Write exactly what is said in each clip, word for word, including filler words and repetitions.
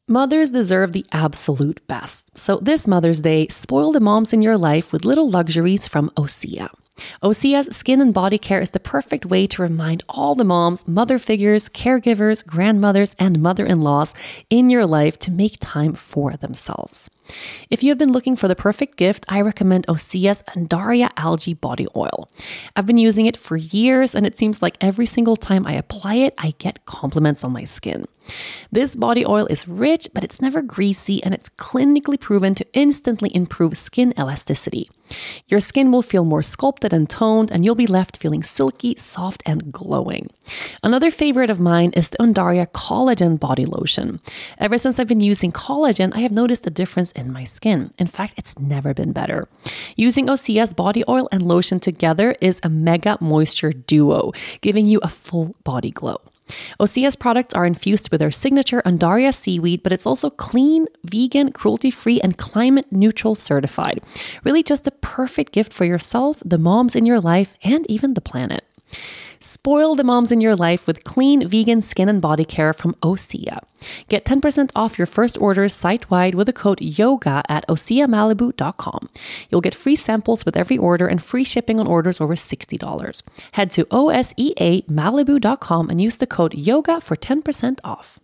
Mothers deserve the absolute best. So this Mother's Day, spoil the moms in your life with little luxuries from Osea. Osea's skin and body care is the perfect way to remind all the moms, mother figures, caregivers, grandmothers, and mother-in-laws in your life to make time for themselves. If you have been looking for the perfect gift, I recommend Osea's Undaria Algae Body Oil. I've been using it for years, and it seems like every single time I apply it, I get compliments on my skin. This body oil is rich, but it's never greasy, and it's clinically proven to instantly improve skin elasticity. Your skin will feel more sculpted and toned, and you'll be left feeling silky, soft, and glowing. Another favorite of mine is the Undaria Collagen Body Lotion. Ever since I've been using collagen, I have noticed a difference in my skin. In fact, it's never been better. Using Osea's body oil and lotion together is a mega moisture duo, giving you a full body glow. Osea's products are infused with their signature Undaria seaweed, but it's also clean, vegan, cruelty-free, and climate-neutral certified. Really just a perfect gift for yourself, the moms in your life, and even the planet. Spoil the moms in your life with clean, vegan skin and body care from Osea. Get ten percent off your first orders site-wide with the code YOGA at osea malibu dot com. You'll get free samples with every order and free shipping on orders over sixty dollars. Head to osea malibu dot com and use the code YOGA for ten percent off.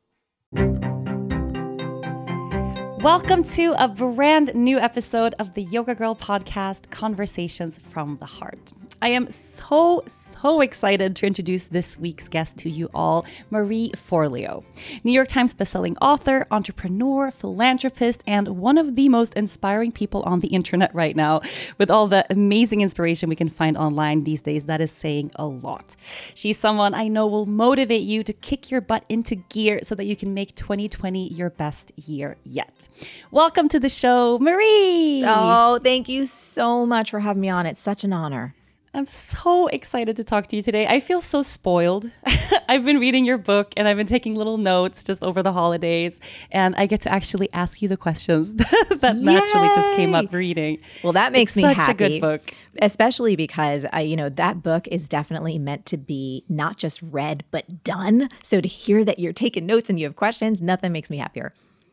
Welcome to a brand new episode of the Yoga Girl podcast, Conversations from the Heart. I am so, so excited to introduce this week's guest to you all, Marie Forleo. New York Times bestselling author, entrepreneur, philanthropist, and one of the most inspiring people on the internet right now. With all the amazing inspiration we can find online these days, that is saying a lot. She's someone I know will motivate you to kick your butt into gear so that you can make twenty twenty your best year yet. Welcome to the show, Marie! Oh, thank you so much for having me on. It's such an honor. I'm so excited to talk to you today. I feel so spoiled. I've been reading your book and I've been taking little notes just over the holidays, and I get to actually ask you the questions that Yay! naturally just came up reading. Well, that makes it's me such happy. Such a good book. Especially because, I, you know, that book is definitely meant to be not just read, but done. So to hear that you're taking notes and you have questions, nothing makes me happier.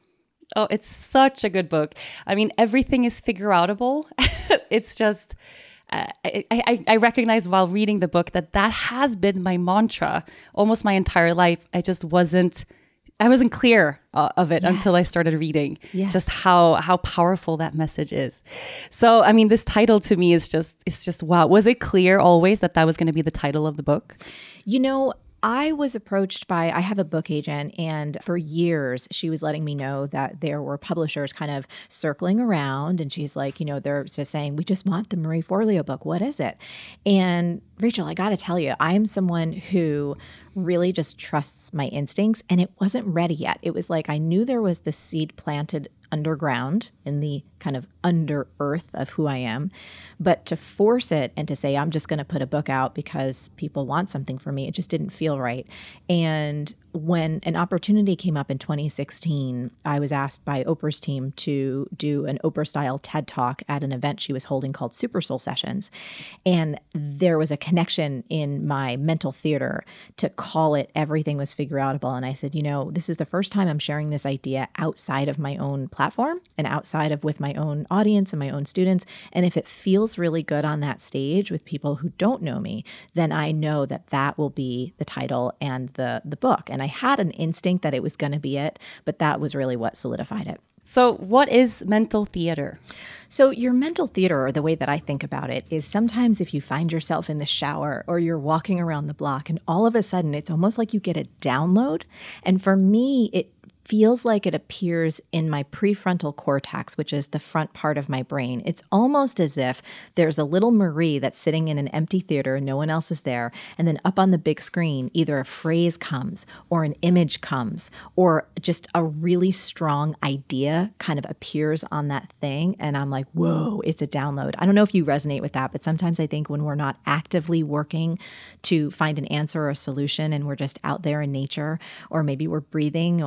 Oh, it's such a good book. I mean, everything is figure-outable. It's just... Uh, I, I, I recognize while reading the book that that has been my mantra almost my entire life. I just wasn't, I wasn't clear uh, of it yes. until I started reading yes. just how how powerful that message is. So, I mean, this title to me is just, it's just, wow. Was it clear always that that was going to be the title of the book? You know, I was approached by, I have a book agent, and for years she was letting me know that there were publishers kind of circling around, and she's like, you know, they're just saying, we just want the Marie Forleo book. What is it? And Rachel, I got to tell you, I'm someone who really just trusts my instincts, and it wasn't ready yet. It was like I knew there was the seed planted underground in the kind of under earth of who I am. But to force it and to say, I'm just going to put a book out because people want something from me, it just didn't feel right. And when an opportunity came up in twenty sixteen, I was asked by Oprah's team to do an Oprah-style TED Talk at an event she was holding called Super Soul Sessions. And there was a connection in my mental theater to call it Everything Was Figure-Outable. And I said, you know, this is the first time I'm sharing this idea outside of my own platform and outside of with my own audience and my own students. And if it feels really good on that stage with people who don't know me, then I know that that will be the title and the, the book. And I had an instinct that it was going to be it, but that was really what solidified it. So what is mental theater? So your mental theater, or the way that I think about it, is sometimes if you find yourself in the shower or you're walking around the block and all of a sudden it's almost like you get a download. And for me, it feels like it appears in my prefrontal cortex, which is the front part of my brain. It's almost as if there's a little Marie that's sitting in an empty theater and no one else is there. And then up on the big screen, either a phrase comes or an image comes or just a really strong idea kind of appears on that thing. And I'm like, whoa, it's a download. I don't know if you resonate with that, but sometimes I think when we're not actively working to find an answer or a solution and we're just out there in nature, or maybe we're breathing, or, you know,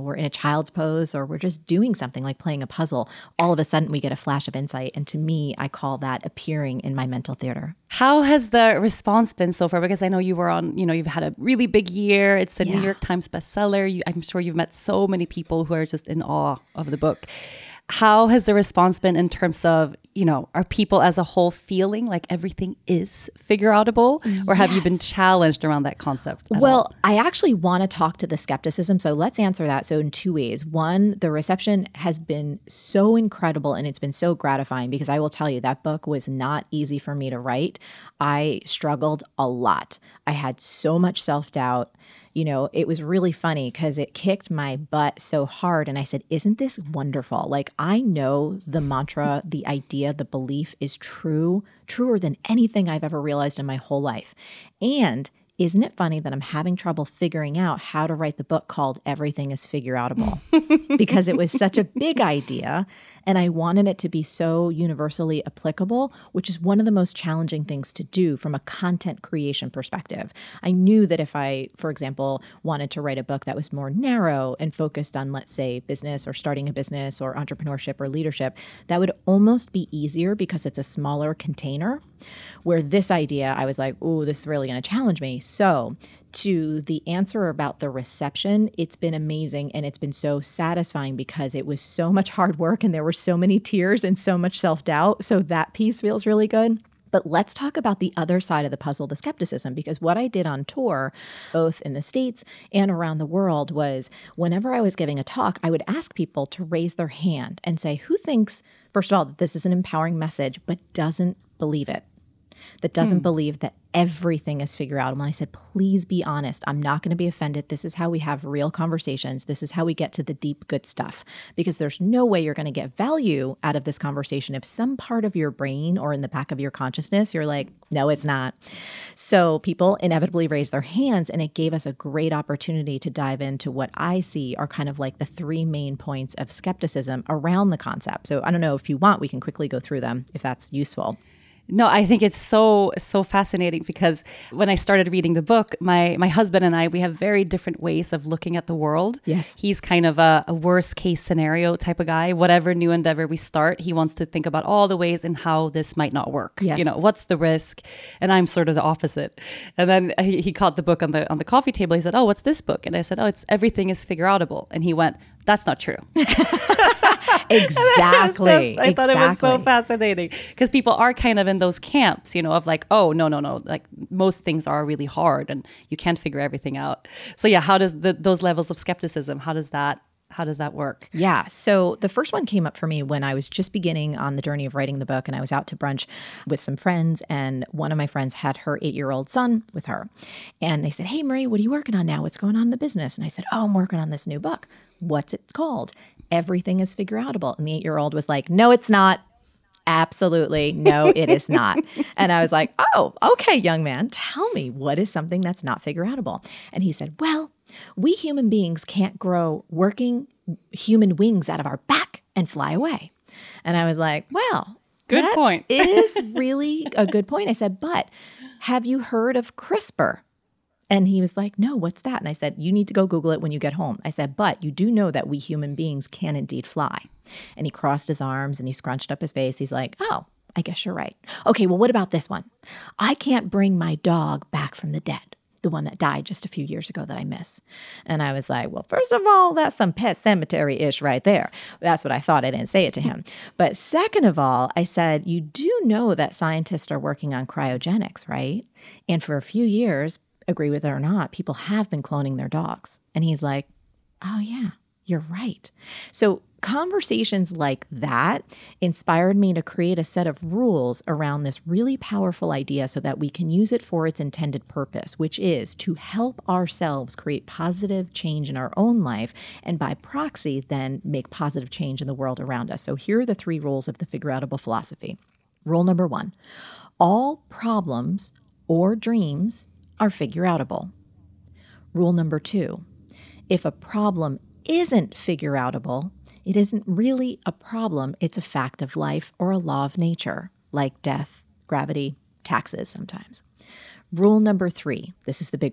we're in a child's pose or we're just doing something like playing a puzzle, all of a sudden we get a flash of insight. And to me, I call that appearing in my mental theater. How has the response been so far? Because I know you were on, you know, you've had a really big year. It's a Yeah. New York Times bestseller. You, I'm sure you've met so many people who are just in awe of the book. How has the response been in terms of, you know, are people as a whole feeling like everything is figure outable? Or have you been challenged around that concept at Well, all? I actually want to talk to the skepticism. So let's answer that. So in two ways. One, the reception has been so incredible and it's been so gratifying because I will tell you that book was not easy for me to write. I struggled a lot. I had so much self-doubt. You know, it was really funny because it kicked my butt so hard. And I said, isn't this wonderful? Like, I know the mantra, the idea, the belief is true, truer than anything I've ever realized in my whole life. And isn't it funny that I'm having trouble figuring out how to write the book called Everything is Figure Outable? Because it was such a big idea and I wanted it to be so universally applicable, which is one of the most challenging things to do from a content creation perspective. I knew that if I, for example, wanted to write a book that was more narrow and focused on, let's say, business or starting a business or entrepreneurship or leadership, that would almost be easier because it's a smaller container. Where this idea, I was like, oh, this is really going to challenge me. So to the answer about the reception, it's been amazing. And it's been so satisfying because it was so much hard work and there were so many tears and so much self-doubt. So that piece feels really good. But let's talk about the other side of the puzzle, the skepticism, because what I did on tour, both in the States and around the world, was whenever I was giving a talk, I would ask people to raise their hand and say, who thinks, first of all, that this is an empowering message, but doesn't believe it? That doesn't hmm. believe that everything is figure outable. And I said, please be honest. I'm not going to be offended. This is how we have real conversations. This is how we get to the deep, good stuff. Because there's no way you're going to get value out of this conversation if some part of your brain or in the back of your consciousness, you're like, no, it's not. So people inevitably raised their hands, and it gave us a great opportunity to dive into what I see are kind of like the three main points of skepticism around the concept. So I don't know if you want, we can quickly go through them if that's useful. No, I think it's so, so fascinating because when I started reading the book, my my husband and I, we have very different ways of looking at the world. Yes. He's kind of a, a worst case scenario type of guy. Whatever new endeavor we start, he wants to think about all the ways in how this might not work. Yes. You know, what's the risk? And I'm sort of the opposite. And then he, he caught the book on the on the coffee table. He said, oh, what's this book? And I said, oh, it's Everything is Figure Outable. And he went, that's not true. Exactly. I, just, I thought exactly. it was so fascinating because people are kind of in those camps, you know, of like, oh, no, no, no. Like most things are really hard and you can't figure everything out. So yeah, how does the, those levels of skepticism, how does that How does that work? Yeah. So the first one came up for me when I was just beginning on the journey of writing the book, and I was out to brunch with some friends, and one of my friends had her eight-year-old son with her. And they said, hey, Marie, what are you working on now? What's going on in the business? And I said, oh, I'm working on this new book. What's it called? Everything is Figure Outable. And the eight-year-old was like, no, it's not. Absolutely. No, it is not. And I was like, oh, okay, young man, tell me, what is something that's not figure outable? And he said, well, we human beings can't grow working human wings out of our back and fly away. And I was like, well, good that point. is really a good point. I said, but have you heard of CRISPR? And he was like, no, what's that? And I said, you need to go Google it when you get home. I said, but you do know that we human beings can indeed fly. And he crossed his arms and he scrunched up his face. He's like, oh, I guess you're right. Okay, well, what about this one? I can't bring my dog back from the dead, the one that died just a few years ago that I miss. And I was like, well, first of all, that's some Pet Cemetery-ish right there. That's what I thought. I didn't say it to him. But second of all, I said, you do know that scientists are working on cryogenics, right? And for a few years, agree with it or not, people have been cloning their dogs. And he's like, oh yeah, you're right. So conversations like that inspired me to create a set of rules around this really powerful idea so that we can use it for its intended purpose, which is to help ourselves create positive change in our own life and by proxy then make positive change in the world around us. So here are the three rules of the Figure Outable philosophy. Rule number one, all problems or dreams are figure outable. Rule number two, if a problem isn't figure outable, it isn't really a problem, it's a fact of life or a law of nature, like death, gravity, taxes sometimes. Rule number three, this is the big one.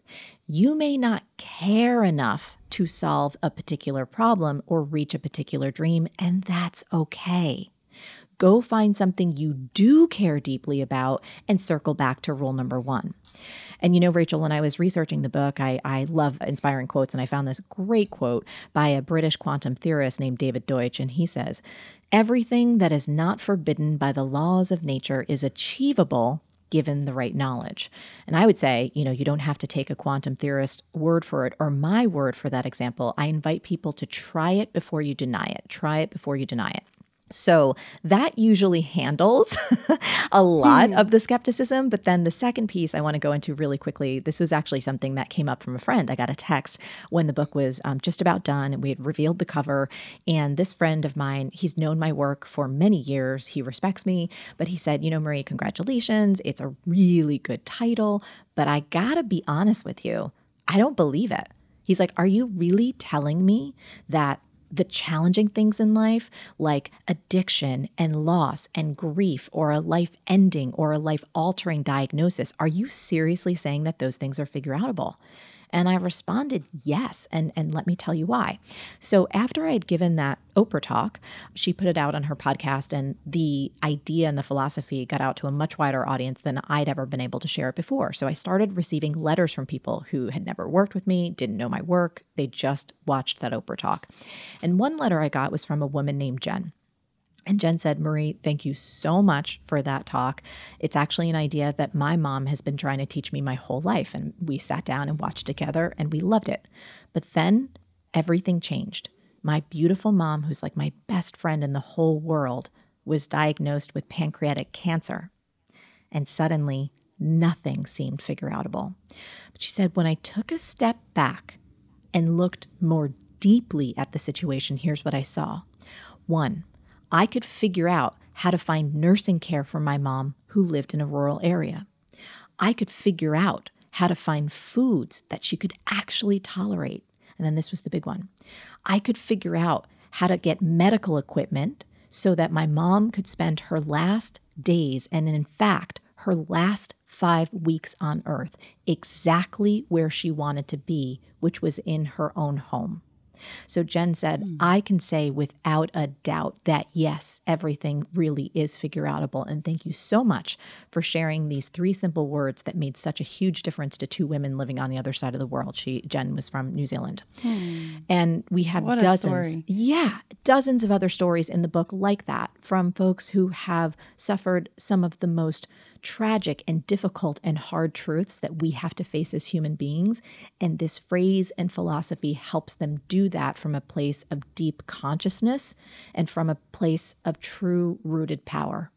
You may not care enough to solve a particular problem or reach a particular dream, and that's okay. Go find something you do care deeply about and circle back to rule number one. And you know, Rachel, when I was researching the book, I, I love inspiring quotes, and I found this great quote by a British quantum theorist named David Deutsch, and he says, "Everything that is not forbidden by the laws of nature is achievable given the right knowledge." And I would say, you know, you don't have to take a quantum theorist word for it or my word for that example. I invite people to try it before you deny it. Try it before you deny it. So that usually handles a lot Hmm. of the skepticism. But then the second piece I want to go into really quickly, this was actually something that came up from a friend. I got a text when the book was um, just about done and we had revealed the cover. And this friend of mine, he's known my work for many years. He respects me, but he said, you know, Marie, congratulations. It's a really good title, but I gotta be honest with you. I don't believe it. He's like, are you really telling me that the challenging things in life, like addiction and loss and grief or a life ending or a life altering diagnosis, are you seriously saying that those things are figure outable? And I responded, yes. And, and let me tell you why. So after I had given that Oprah talk, she put it out on her podcast, and the idea and the philosophy got out to a much wider audience than I'd ever been able to share it before. So I started receiving letters from people who had never worked with me, didn't know my work. They just watched that Oprah talk. And one letter I got was from a woman named Jen. And Jen said, Marie, thank you so much for that talk. It's actually an idea that my mom has been trying to teach me my whole life. And we sat down and watched together and we loved it. But then everything changed. My beautiful mom, who's like my best friend in the whole world, was diagnosed with pancreatic cancer. And suddenly nothing seemed figure outable. But she said, when I took a step back and looked more deeply at the situation, here's what I saw. One, I could figure out how to find nursing care for my mom who lived in a rural area. I could figure out how to find foods that she could actually tolerate. And then this was the big one. I could figure out how to get medical equipment so that my mom could spend her last days, and in fact, her last five weeks on earth, exactly where she wanted to be, which was in her own home. So Jen said, mm. I can say without a doubt that yes, everything really is figure outable. And thank you so much for sharing these three simple words that made such a huge difference to two women living on the other side of the world. She, Jen was from New Zealand. Hmm. And we have what dozens, a story. yeah, dozens of other stories in the book like that from folks who have suffered some of the most tragic and difficult and hard truths that we have to face as human beings. And this phrase and philosophy helps them do that from a place of deep consciousness and from a place of true rooted power.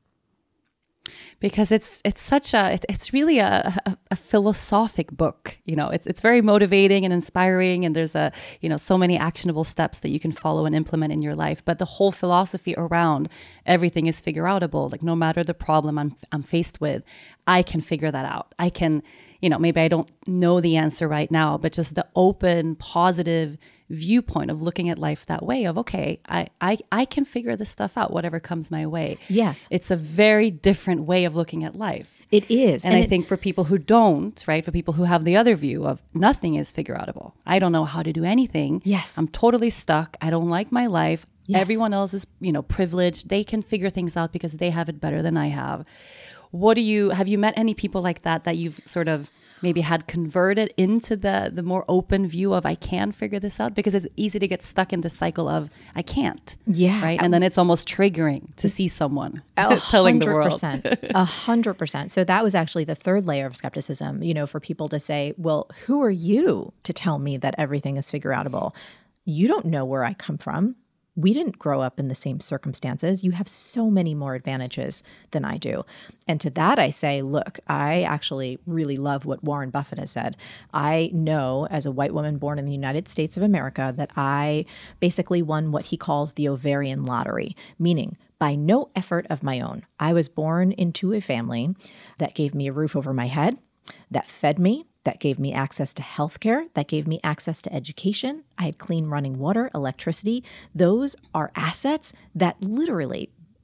Because it's it's such a it, it's really a, a a philosophic book, you know. It's it's very motivating and inspiring, and there's a you know so many actionable steps that you can follow and implement in your life. But the whole philosophy around everything is figure outable. Like no matter the problem I'm I'm faced with, I can figure that out. I can, you know, maybe I don't know the answer right now, but just the open, positive viewpoint of looking at life that way of, okay, I, I, I can figure this stuff out, whatever comes my way. Yes. It's a very different way of looking at life. It is. And, and I it, think for people who don't, right, for people who have the other view of nothing is figure outable. I don't know how to do anything. Yes. I'm totally stuck. I don't like my life. Yes. Everyone else is, you know, privileged. They can figure things out because they have it better than I have. What do you, have you met any people like that, that you've sort of maybe had converted into the the more open view of I can figure this out? Because it's easy to get stuck in the cycle of I can't. Yeah. Right. And then it's almost triggering to see someone A telling the world. A hundred percent. So that was actually the third layer of skepticism, you know, for people to say, well, who are you to tell me that everything is figure outable? You don't know where I come from. We didn't grow up in the same circumstances. You have so many more advantages than I do. And to that I say, look, I actually really love what Warren Buffett has said. I know as a white woman born in the United States of America that I basically won what he calls the ovarian lottery, meaning by no effort of my own. I was born into a family that gave me a roof over my head, that fed me, that gave me access to healthcare, that gave me access to education. I had clean running water, electricity. Those are assets that literally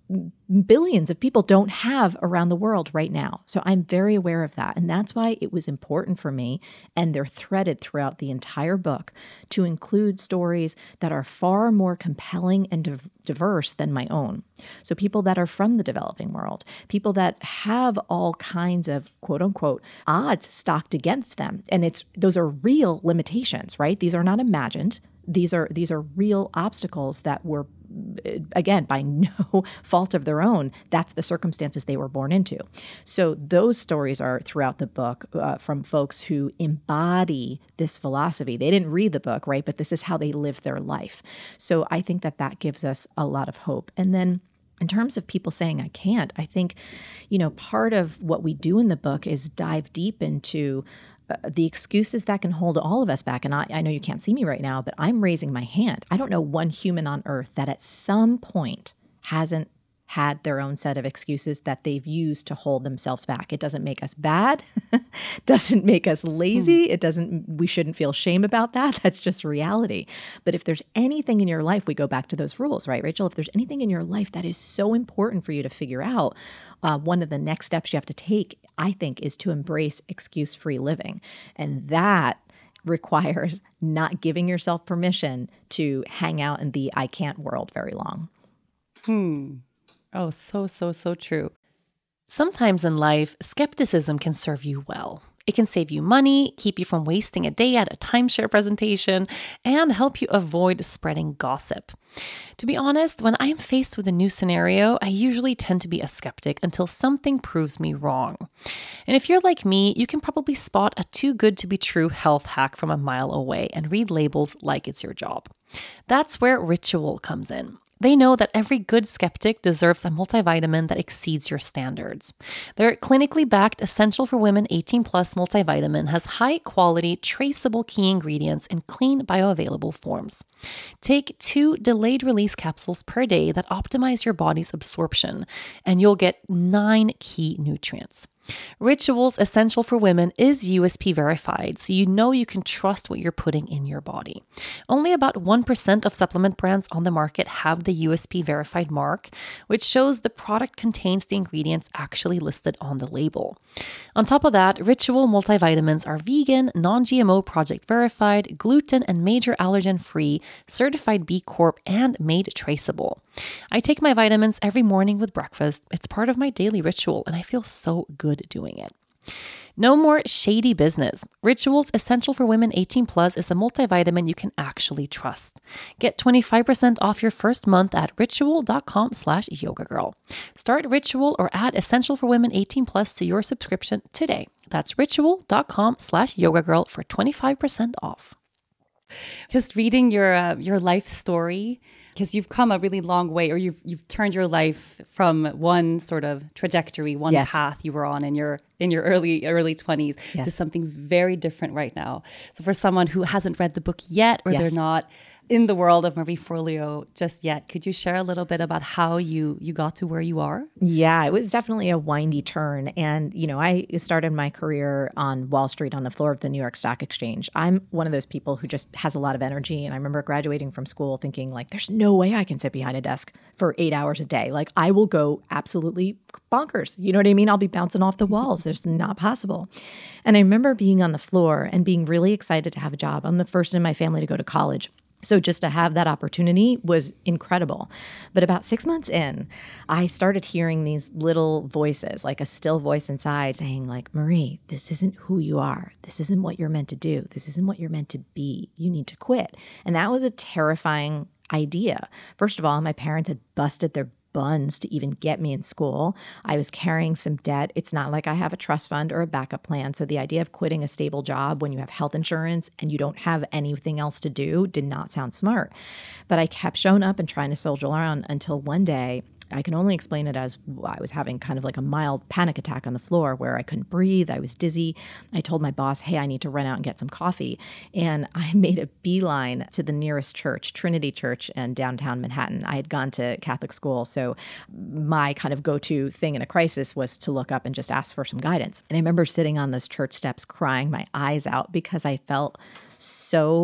billions of people don't have around the world right now. So I'm very aware of that. And that's why it was important for me, and they're threaded throughout the entire book, to include stories that are far more compelling and div- diverse than my own. So people that are from the developing world, people that have all kinds of quote unquote odds stacked against them. And it's those are real limitations, right? These are not imagined. These are these are real obstacles that were, again, by no fault of their own. That's the circumstances they were born into. So those stories are throughout the book uh, from folks who embody this philosophy. They didn't read the book, right? But this is how they live their life. So I think that that gives us a lot of hope. And then in terms of people saying, I can't, I think, you know, part of what we do in the book is dive deep into Uh, the excuses that can hold all of us back. And I, I know you can't see me right now, but I'm raising my hand. I don't know one human on earth that at some point hasn't had their own set of excuses that they've used to hold themselves back. It doesn't make us bad, doesn't make us lazy. It doesn't, we shouldn't feel shame about that. That's just reality. But if there's anything in your life, we go back to those rules, right, Rachel? If there's anything in your life that is so important for you to figure out, uh, one of the next steps you have to take, I think, is to embrace excuse-free living. And that requires not giving yourself permission to hang out in the I can't world very long. Hmm. Oh, so, so, so true. Sometimes in life, skepticism can serve you well. It can save you money, keep you from wasting a day at a timeshare presentation, and help you avoid spreading gossip. To be honest, when I'm faced with a new scenario, I usually tend to be a skeptic until something proves me wrong. And if you're like me, you can probably spot a too good to be true health hack from a mile away and read labels like it's your job. That's where Ritual comes in. They know that every good skeptic deserves a multivitamin that exceeds your standards. Their clinically backed Essential for Women eighteen plus multivitamin has high quality, traceable key ingredients in clean, bioavailable forms. Take two delayed release capsules per day that optimize your body's absorption, and you'll get nine key nutrients. Ritual's Essential for Women is U S P verified, so you know you can trust what you're putting in your body. Only about one percent of supplement brands on the market have the U S P verified mark, which shows the product contains the ingredients actually listed on the label. On top of that, Ritual multivitamins are vegan, non-G M O project verified, gluten and major allergen free, certified B Corp, and made traceable. I take my vitamins every morning with breakfast. It's part of my daily ritual, and I feel so good doing it. No more shady business. Ritual's Essential for Women eighteen plus is a multivitamin you can actually trust. Get twenty-five percent off your first month at ritual.com slash yoga girl. Start Ritual or add Essential for Women eighteen plus to your subscription today. That's ritual.com slash yoga girl for twenty-five percent off. Just reading your uh, your life story, because you've come a really long way, or you've you've turned your life from one sort of trajectory, one yes. path you were on in your in your early early twenties yes. to something very different right now. So for someone who hasn't read the book yet, or yes. they're not in the world of Marie Forleo just yet, could you share a little bit about how you you got to where you are? Yeah, it was definitely a windy turn. And, you know, I started my career on Wall Street on the floor of the New York Stock Exchange. I'm one of those people who just has a lot of energy. And I remember graduating from school thinking, like, there's no way I can sit behind a desk for eight hours a day. Like, I will go absolutely bonkers. You know what I mean? I'll be bouncing off the walls. There's not possible. And I remember being on the floor and being really excited to have a job. I'm the first in my family to go to college. So just to have that opportunity was incredible. But about six months in, I started hearing these little voices, like a still voice inside saying, like, Marie, this isn't who you are. This isn't what you're meant to do. This isn't what you're meant to be. You need to quit. And that was a terrifying idea. First of all, my parents had busted their buns to even get me in school. I was carrying some debt. It's not like I have a trust fund or a backup plan. So the idea of quitting a stable job when you have health insurance and you don't have anything else to do did not sound smart. But I kept showing up and trying to soldier on until one day, I can only explain it as I was having kind of like a mild panic attack on the floor where I couldn't breathe. I was dizzy. I told my boss, hey, I need to run out and get some coffee. And I made a beeline to the nearest church, Trinity Church in downtown Manhattan. I had gone to Catholic school. So my kind of go-to thing in a crisis was to look up and just ask for some guidance. And I remember sitting on those church steps crying my eyes out because I felt so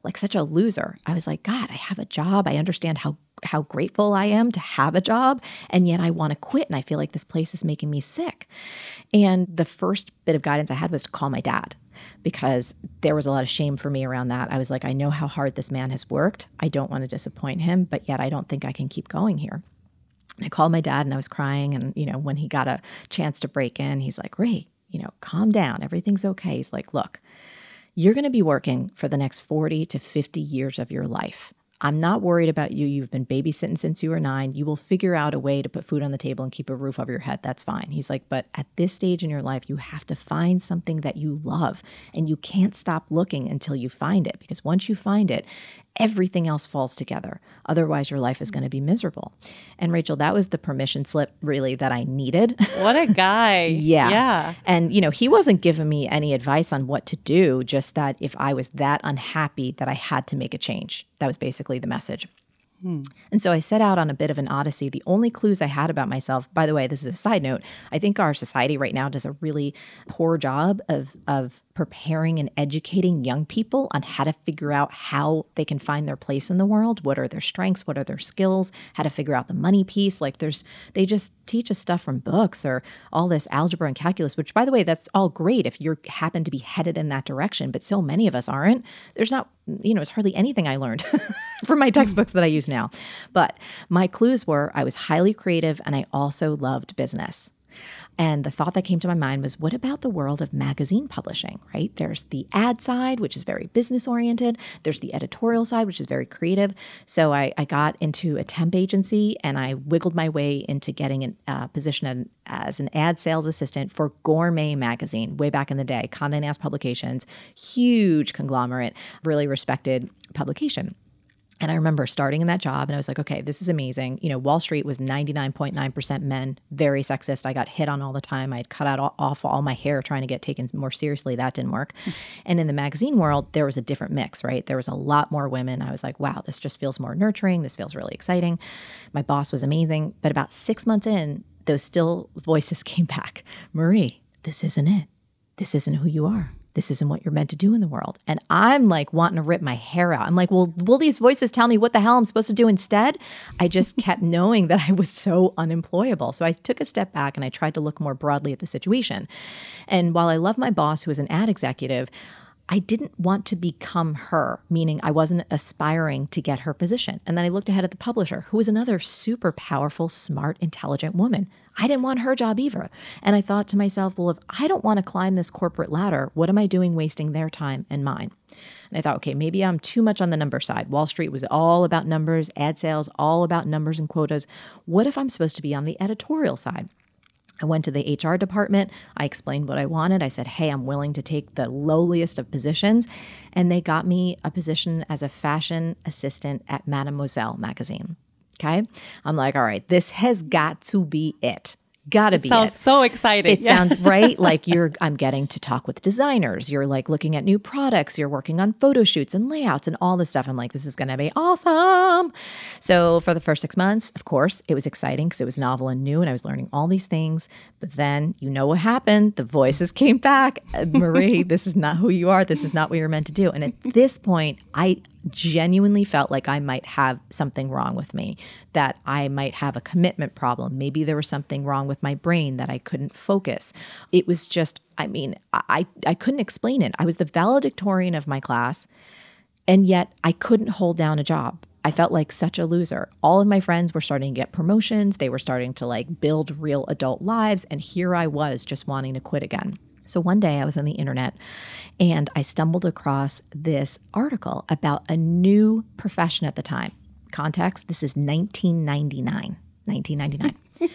like such a loser. I was like, God, I have a job. I understand how how grateful I am to have a job, and yet I want to quit, and I feel like this place is making me sick. And the first bit of guidance I had was to call my dad, because there was a lot of shame for me around that. I was like, I know how hard this man has worked. I don't want to disappoint him, but yet I don't think I can keep going here. And I called my dad, and I was crying, and you know, when he got a chance to break in, he's like, Ray, you know, calm down. Everything's okay. He's like, look, you're going to be working for the next forty to fifty years of your life. I'm not worried about you. You've been babysitting since you were nine. You will figure out a way to put food on the table and keep a roof over your head. That's fine. He's like, but at this stage in your life, you have to find something that you love, and you can't stop looking until you find it, because once you find it, everything else falls together. Otherwise, your life is going to be miserable. And Rachel, that was the permission slip really that I needed. What a guy. yeah. Yeah. And, you know, he wasn't giving me any advice on what to do, just that if I was that unhappy that I had to make a change. That was basically the message. Hmm. And so I set out on a bit of an odyssey. The only clues I had about myself, by the way, this is a side note, I think our society right now does a really poor job of of preparing and educating young people on how to figure out how they can find their place in the world. What are their strengths? What are their skills? How to figure out the money piece. Like there's, they just teach us stuff from books or all this algebra and calculus, which by the way, that's all great if you happen to be headed in that direction. But so many of us aren't. There's not, you know, it's hardly anything I learned from my textbooks that I use now. But my clues were I was highly creative and I also loved business. And the thought that came to my mind was, what about the world of magazine publishing, right? There's the ad side, which is very business oriented. There's the editorial side, which is very creative. So I, I got into a temp agency and I wiggled my way into getting a uh, position as an ad sales assistant for Gourmet magazine way back in the day, Condé Nast Publications, huge conglomerate, really respected publication. And I remember starting in that job and I was like, okay, this is amazing. You know, Wall Street was ninety-nine point nine percent men, very sexist. I got hit on all the time. I had cut out all, off all my hair trying to get taken more seriously. That didn't work. And in the magazine world, there was a different mix, right? There was a lot more women. I was like, wow, this just feels more nurturing. This feels really exciting. My boss was amazing. But about six months in, those still voices came back. Marie, this isn't it. This isn't who you are. This isn't what you're meant to do in the world. And I'm like wanting to rip my hair out. I'm like, well, will these voices tell me what the hell I'm supposed to do instead? I just kept knowing that I was so unemployable. So I took a step back and I tried to look more broadly at the situation. And while I love my boss, who was an ad executive, I didn't want to become her, meaning I wasn't aspiring to get her position. And then I looked ahead at the publisher, who was another super powerful, smart, intelligent woman. I didn't want her job either. And I thought to myself, well, if I don't want to climb this corporate ladder, what am I doing wasting their time and mine? And I thought, okay, maybe I'm too much on the number side. Wall Street was all about numbers, ad sales, all about numbers and quotas. What if I'm supposed to be on the editorial side? I went to the H R department. I explained what I wanted. I said, hey, I'm willing to take the lowliest of positions. And they got me a position as a fashion assistant at Mademoiselle magazine. Okay. I'm like, all right, this has got to be it. Gotta be it. Sounds so exciting. It yeah. sounds right. Like you're, I'm getting to talk with designers. You're like looking at new products. You're working on photo shoots and layouts and all this stuff. I'm like, this is going to be awesome. So for the first six months, of course, it was exciting because it was novel and new and I was learning all these things. But then you know what happened? The voices came back. Marie, this is not who you are. This is not what you're meant to do. And at this point, I genuinely felt like I might have something wrong with me, that I might have a commitment problem. Maybe there was something wrong with my brain that I couldn't focus. It was just, I mean, I, I couldn't explain it. I was the valedictorian of my class, and yet I couldn't hold down a job. I felt like such a loser. All of my friends were starting to get promotions. They were starting to like build real adult lives. And here I was just wanting to quit again. So one day I was on the internet and I stumbled across this article about a new profession at the time. Context, this is nineteen ninety-nine. nineteen ninety-nine.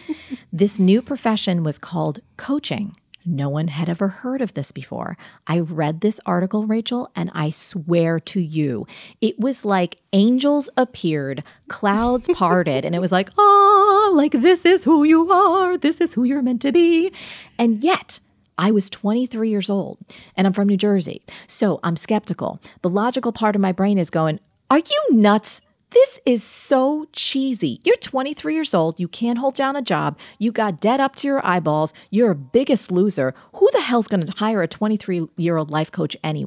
This new profession was called coaching. No one had ever heard of this before. I read this article, Rachel, and I swear to you, it was like angels appeared, clouds parted, and it was like, oh, like this is who you are. This is who you're meant to be. And yet, I was twenty-three years old and I'm from New Jersey. So I'm skeptical. The logical part of my brain is going, are you nuts? This is so cheesy. You're twenty-three years old. You can't hold down a job. You got debt up to your eyeballs. You're a biggest loser. Who the hell's going to hire a twenty-three-year-old life coach anyway?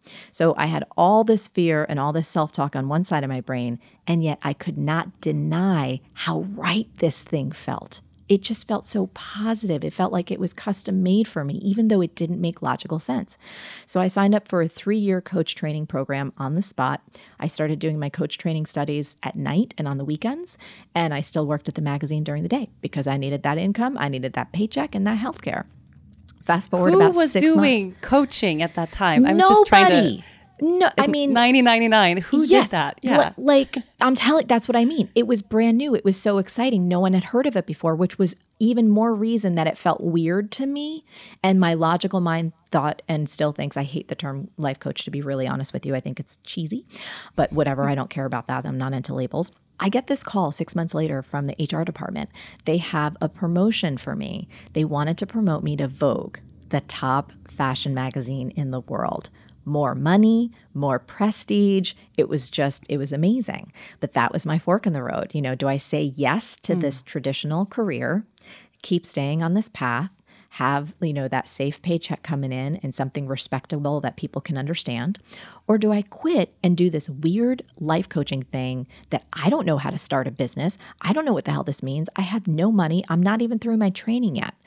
So I had all this fear and all this self-talk on one side of my brain, and yet I could not deny how right this thing felt. It just felt so positive. It felt like it was custom made for me, even though it didn't make logical sense. So I signed up for a three-year coach training program on the spot. I started doing my coach training studies at night and on the weekends, and I still worked at the magazine during the day because I needed that income, I needed that paycheck, and that healthcare. Fast forward Who about was six doing months. coaching at that time? I was Nobody. just trying to. No, I mean, nineteen ninety-nine. Who yes, did that? li- Yeah. like I'm telling, that's what I mean. It was brand new. It was so exciting. No one had heard of it before, which was even more reason that it felt weird to me. And my logical mind thought and still thinks, I hate the term life coach, to be really honest with you. I think it's cheesy, but whatever. I don't care about that. I'm not into labels. I get this call six months later from the H R department. They have a promotion for me. They wanted to promote me to Vogue, the top fashion magazine in the world. More money, more prestige. It was just, it was amazing. But that was my fork in the road. You know, do I say yes to mm. this traditional career, keep staying on this path, have, you know, that safe paycheck coming in and something respectable that people can understand? Or do I quit and do this weird life coaching thing that I don't know how to start a business? I don't know what the hell this means. I have no money. I'm not even through my training yet.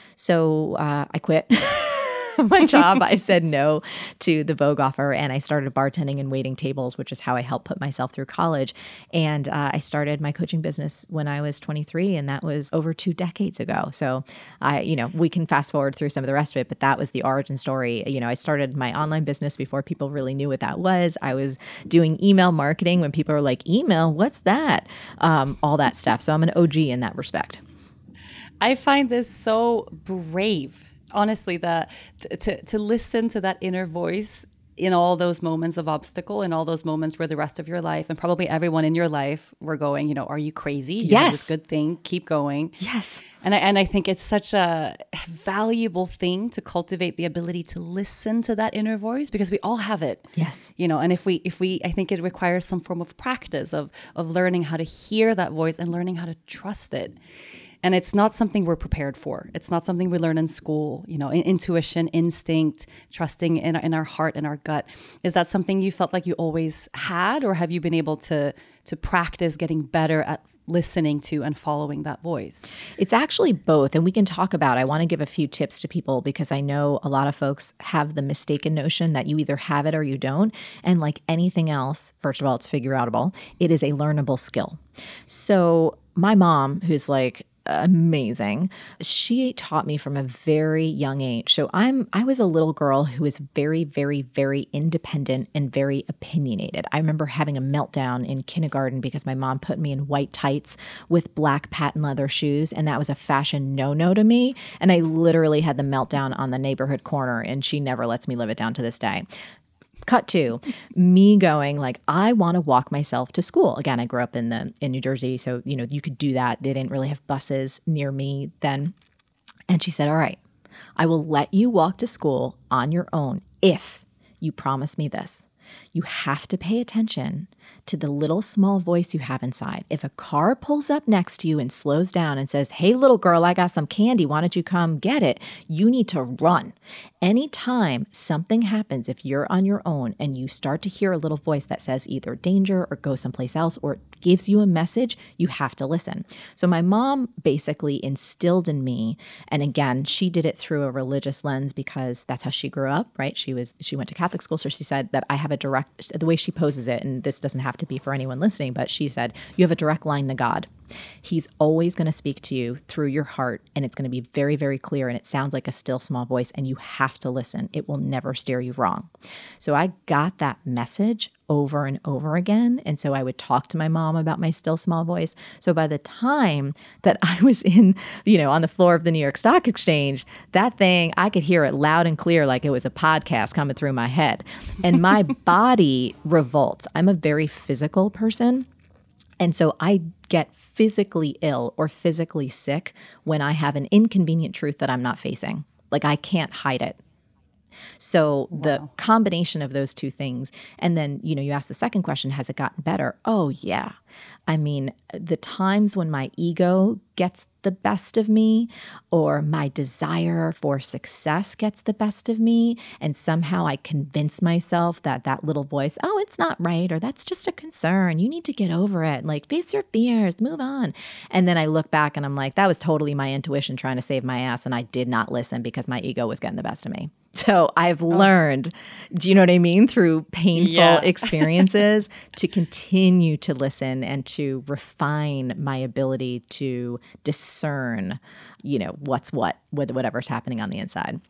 So uh, I quit. My job. I said no to the Vogue offer, and I started bartending and waiting tables, which is how I helped put myself through college. And uh, I started my coaching business when I was twenty-three, and that was over two decades ago. So I, you know, we can fast forward through some of the rest of it, but that was the origin story. You know, I started my online business before people really knew what that was. I was doing email marketing when people were like, email, what's that? Um, all that stuff. So I'm an O G in that respect. I find this so brave. Honestly, that to to listen to that inner voice in all those moments of obstacle, in all those moments where the rest of your life and probably everyone in your life were going, you know, are you crazy? You yes, have this good thing. Keep going. Yes, and I and I think it's such a valuable thing to cultivate the ability to listen to that inner voice, because we all have it. Yes, you know, and if we if we, I think it requires some form of practice of of learning how to hear that voice and learning how to trust it. And it's not something we're prepared for. It's not something we learn in school, you know, intuition, instinct, trusting in, in our heart and our gut. Is that something you felt like you always had, or have you been able to to practice getting better at listening to and following that voice? It's actually both. And we can talk about, I want to give a few tips to people, because I know a lot of folks have the mistaken notion that you either have it or you don't. And like anything else, first of all, it's figure outable. It is a learnable skill. So my mom, who's like, amazing. She taught me from a very young age. So I'm I was a little girl who was very, very, very independent and very opinionated. I remember having a meltdown in kindergarten because my mom put me in white tights with black patent leather shoes, and that was a fashion no-no to me. And I literally had the meltdown on the neighborhood corner, and she never lets me live it down to this day. Cut to me going like, I want to walk myself to school. Again, I grew up in the in New Jersey, so you know you could do that. They didn't really have buses near me then. And she said, all right, I will let you walk to school on your own if you promise me this. You have to pay attention to the little small voice you have inside. If a car pulls up next to you and slows down and says, hey, little girl, I got some candy. Why don't you come get it? You need to run. Anytime something happens, if you're on your own and you start to hear a little voice that says either danger or go someplace else or gives you a message, you have to listen. So my mom basically instilled in me, and again, she did it through a religious lens because that's how she grew up, right? She was she went to Catholic school, so she said that I have a direct, the way she poses it, and this doesn't have to be for anyone listening, but she said, you have a direct line to God. He's always going to speak to you through your heart, and it's going to be very, very clear, and it sounds like a still small voice, and you have to listen. It will never steer you wrong. So I got that message over and over again, and so I would talk to my mom about my still small voice. So by the time that I was in, you know, on the floor of the New York Stock Exchange, that thing, I could hear it loud and clear like it was a podcast coming through my head, and my body revolts. I'm a very physical person. And so I get physically ill or physically sick when I have an inconvenient truth that I'm not facing. Like I can't hide it. So the Wow. combination of those two things, and then, you know, you ask the second question, has it gotten better? Oh, yeah. I mean, the times when my ego gets the best of me or my desire for success gets the best of me, and somehow I convince myself that that little voice, oh, it's not right, or that's just a concern. You need to get over it. Like, face your fears, move on. And then I look back and I'm like, that was totally my intuition trying to save my ass. And I did not listen because my ego was getting the best of me. So I've learned, do you know what I mean? Through painful Yeah. experiences to continue to listen and to refine my ability to discern, you know, what's what with whatever's happening on the inside.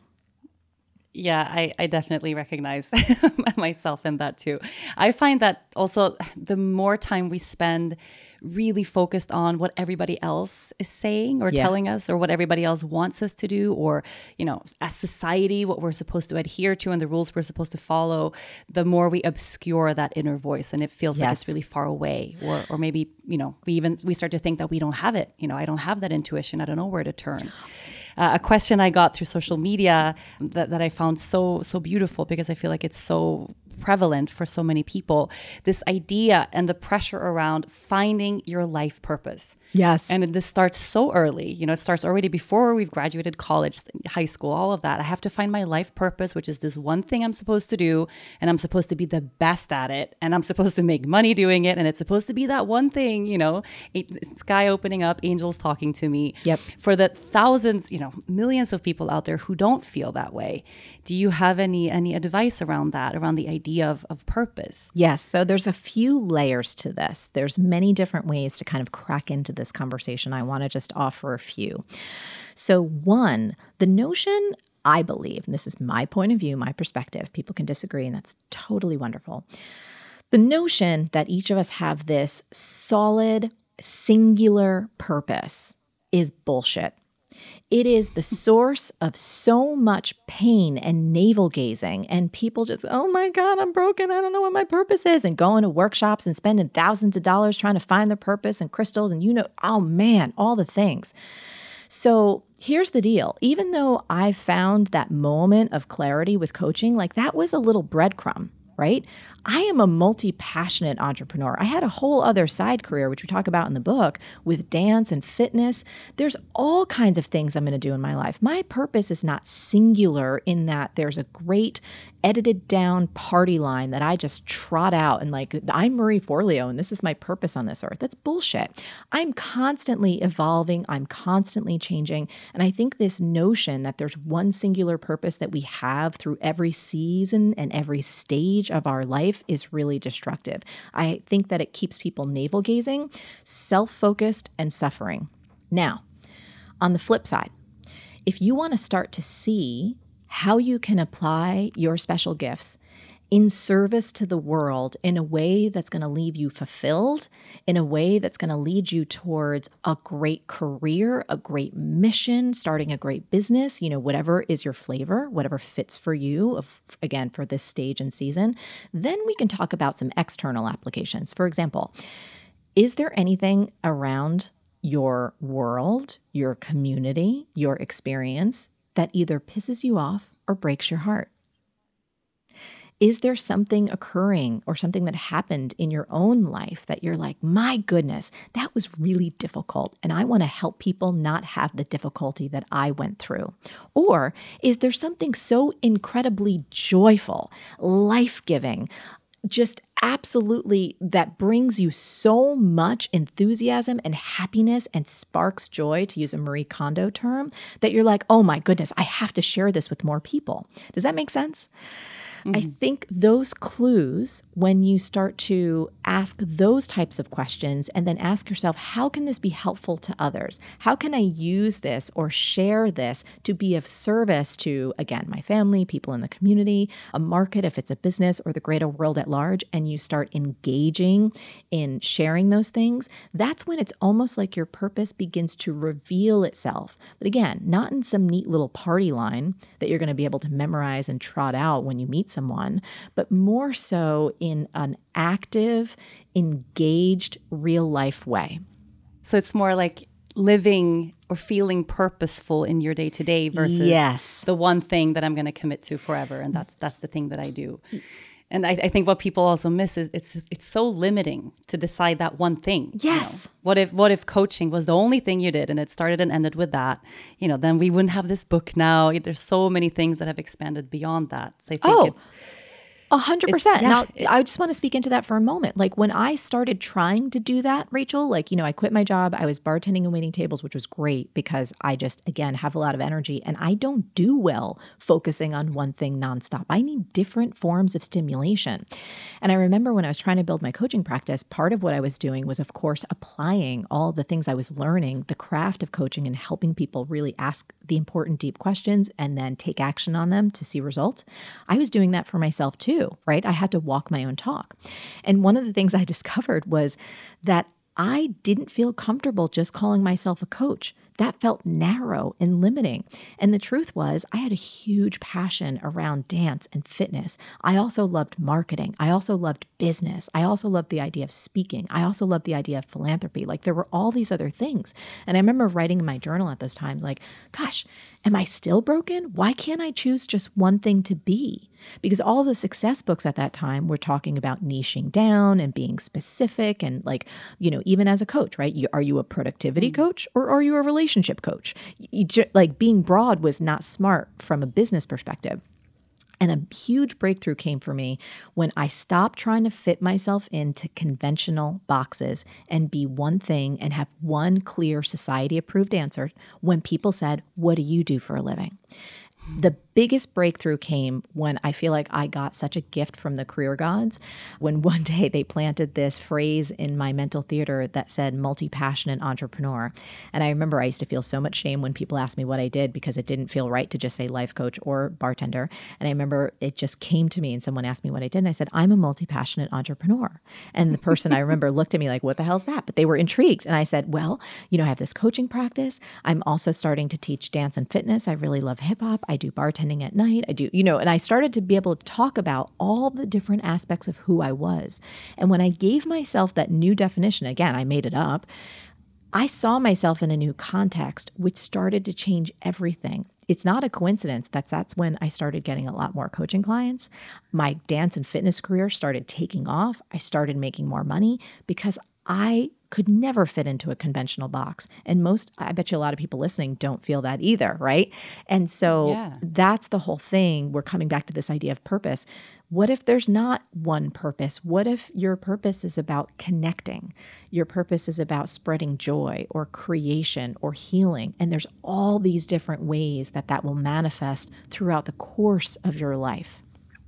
Yeah, I, I definitely recognize myself in that too. I find that also the more time we spend really focused on what everybody else is saying or Yeah. telling us, or what everybody else wants us to do, or, you know, as society, what we're supposed to adhere to and the rules we're supposed to follow, the more we obscure that inner voice, and it feels like Yes. it's really far away, or or maybe, you know, we even we start to think that we don't have it. You know, I don't have that intuition. I don't know where to turn. Uh, a question I got through social media that, that I found so, so beautiful, because I feel like it's so prevalent for so many people, this idea and the pressure around finding your life purpose. Yes. And this starts so early. You know, it starts already before we've graduated college, high school, all of that. I have to find my life purpose, which is this one thing I'm supposed to do, and I'm supposed to be the best at it, and I'm supposed to make money doing it, and it's supposed to be that one thing, you know, it, sky opening up, angels talking to me. Yep. For the thousands, you know, millions of people out there who don't feel that way, do you have any any advice around that, around the idea of, of purpose? Yes. So there's a few layers to this. There's many different ways to kind of crack into this conversation. I want to just offer a few. So one, the notion, I believe, and this is my point of view, my perspective, people can disagree, and that's totally wonderful. The notion that each of us have this solid, singular purpose is bullshit. It is the source of so much pain and navel gazing, and people just, oh my God, I'm broken. I don't know what my purpose is, and going to workshops and spending thousands of dollars trying to find their purpose and crystals, and you know, oh man, all the things. So here's the deal. Even though I found that moment of clarity with coaching, like that was a little breadcrumb, right? I am a multi-passionate entrepreneur. I had a whole other side career, which we talk about in the book, with dance and fitness. There's all kinds of things I'm going to do in my life. My purpose is not singular in that there's a great edited down party line that I just trot out and like, I'm Marie Forleo and this is my purpose on this earth. That's bullshit. I'm constantly evolving. I'm constantly changing. And I think this notion that there's one singular purpose that we have through every season and every stage of our life is really destructive. I think that it keeps people navel gazing, self-focused, and suffering. Now, on the flip side, if you want to start to see how you can apply your special gifts in service to the world in a way that's going to leave you fulfilled, in a way that's going to lead you towards a great career, a great mission, starting a great business, you know, whatever is your flavor, whatever fits for you, of, again, for this stage and season, then we can talk about some external applications. For example, is there anything around your world, your community, your experience that either pisses you off or breaks your heart? Is there something occurring or something that happened in your own life that you're like, my goodness, that was really difficult, and I want to help people not have the difficulty that I went through? Or is there something so incredibly joyful, life-giving, just absolutely that brings you so much enthusiasm and happiness and sparks joy, to use a Marie Kondo term, that you're like, oh my goodness, I have to share this with more people? Does that make sense? Mm-hmm. I think those clues, when you start to ask those types of questions and then ask yourself, how can this be helpful to others? How can I use this or share this to be of service to, again, my family, people in the community, a market, if it's a business, or the greater world at large, and you start engaging in sharing those things, that's when it's almost like your purpose begins to reveal itself. But again, not in some neat little party line that you're going to be able to memorize and trot out when you meet someone, but more so in an active, engaged, real life way. So it's more like living or feeling purposeful in your day to day versus yes. the one thing that I'm going to commit to forever. And that's that's the thing that I do. And I, I think what people also miss is it's it's so limiting to decide that one thing. Yes. You know? What if what if coaching was the only thing you did and it started and ended with that? You know, then we wouldn't have this book now. There's so many things that have expanded beyond that. So I think oh. it's A hundred percent. yeah, Now, I just want to speak into that for a moment. Like when I started trying to do that, Rachel, like, you know, I quit my job. I was bartending and waiting tables, which was great because I just, again, have a lot of energy and I don't do well focusing on one thing nonstop. I need different forms of stimulation. And I remember when I was trying to build my coaching practice, part of what I was doing was, of course, applying all the things I was learning, the craft of coaching and helping people really ask the important deep questions and then take action on them to see results. I was doing that for myself too. Right? I had to walk my own talk. And one of the things I discovered was that I didn't feel comfortable just calling myself a coach. That felt narrow and limiting. And the truth was, I had a huge passion around dance and fitness. I also loved marketing. I also loved business. I also loved the idea of speaking. I also loved the idea of philanthropy. Like there were all these other things. And I remember writing in my journal at those times, like, gosh, am I still broken? Why can't I choose just one thing to be? Because all the success books at that time were talking about niching down and being specific and like, you know, even as a coach, right? You, are you a productivity mm-hmm. coach or are you a relationship coach? You, like being broad was not smart from a business perspective. And a huge breakthrough came for me when I stopped trying to fit myself into conventional boxes and be one thing and have one clear society-approved answer when people said, "What do you do for a living?" The biggest breakthrough came when I feel like I got such a gift from the career gods when one day they planted this phrase in my mental theater that said multi-passionate entrepreneur. And I remember I used to feel so much shame when people asked me what I did because it didn't feel right to just say life coach or bartender. And I remember it just came to me and someone asked me what I did. And I said, I'm a multi-passionate entrepreneur. And the person I remember looked at me like, what the hell's that? But they were intrigued. And I said, well, you know, I have this coaching practice. I'm also starting to teach dance and fitness. I really love hip hop. I do bartending at night. I do, you know, and I started to be able to talk about all the different aspects of who I was. And when I gave myself that new definition, again, I made it up, I saw myself in a new context, which started to change everything. It's not a coincidence that that's when I started getting a lot more coaching clients. My dance and fitness career started taking off. I started making more money because I could never fit into a conventional box. And most, I bet you a lot of people listening don't feel that either, right? And so yeah. that's the whole thing. We're coming back to this idea of purpose. What if there's not one purpose? What if your purpose is about connecting? Your purpose is about spreading joy or creation or healing. And there's all these different ways that that will manifest throughout the course of your life.